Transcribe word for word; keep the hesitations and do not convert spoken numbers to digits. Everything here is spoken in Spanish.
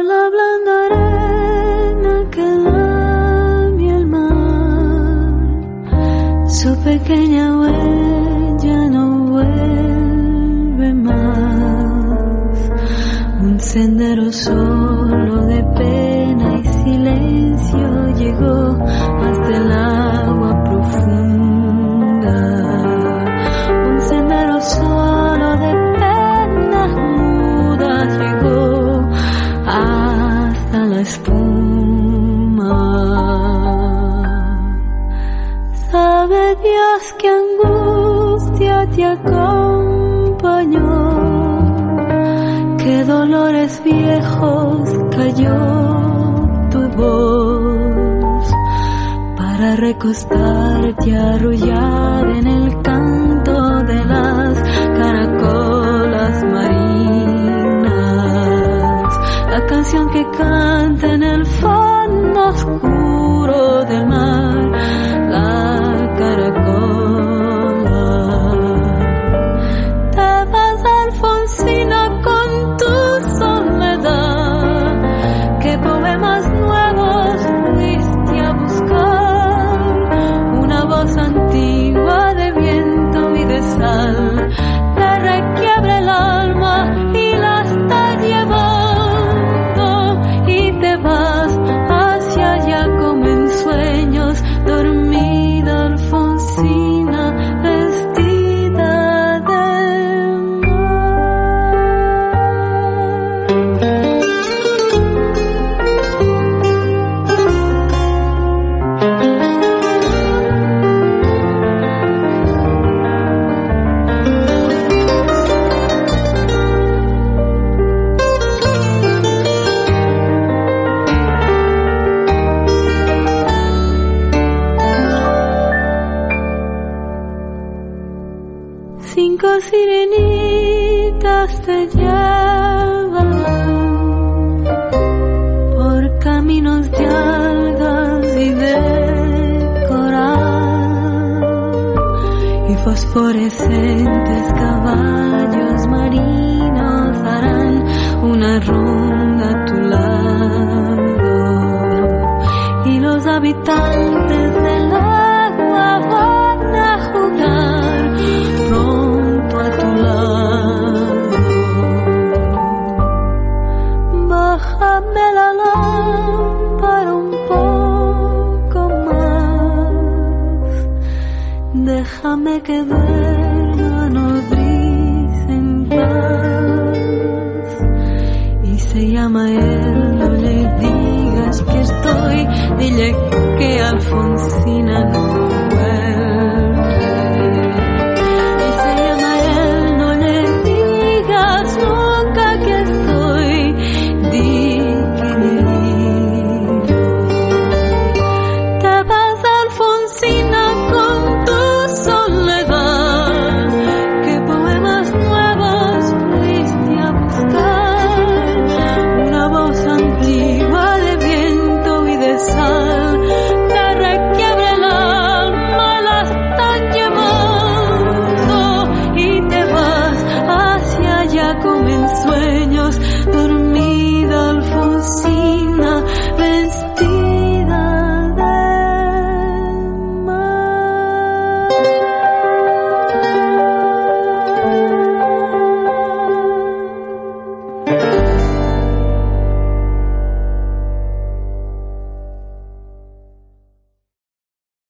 la blanda arena que lame el mar, su pequeña huella no vuelve más. Un sendero solo de pena y silencio llegó hasta el agua profunda. Un sendero solo de penas mudas llegó hasta la espuma. Sabe Dios qué angustia te acompañó, qué dolores viejos cayó tu voz para recostarte arrullada en el canto de las caracolas marinas, la canción que canta en el fondo oscuro del mar, la caracola. Te vas, Alfonsina, con tu soledad, qué poemas nuevos fuiste a buscar, una voz antigua de viento y de sal, te requiebra el alma y la está llevando, y te vas hacia allá como en sueños, dormida Alfonsina, vestida de cinco sirenitas te llevan por caminos de algas y de coral, y fosforescentes caballos marinos harán una ronda a tu lado, y los habitantes del agua van a jugar pronto a tu lado. Bájame la lámpara un poco más, déjame que duerma nodriza en paz. Y se llama él, no le digas que estoy, dile que Alfonsina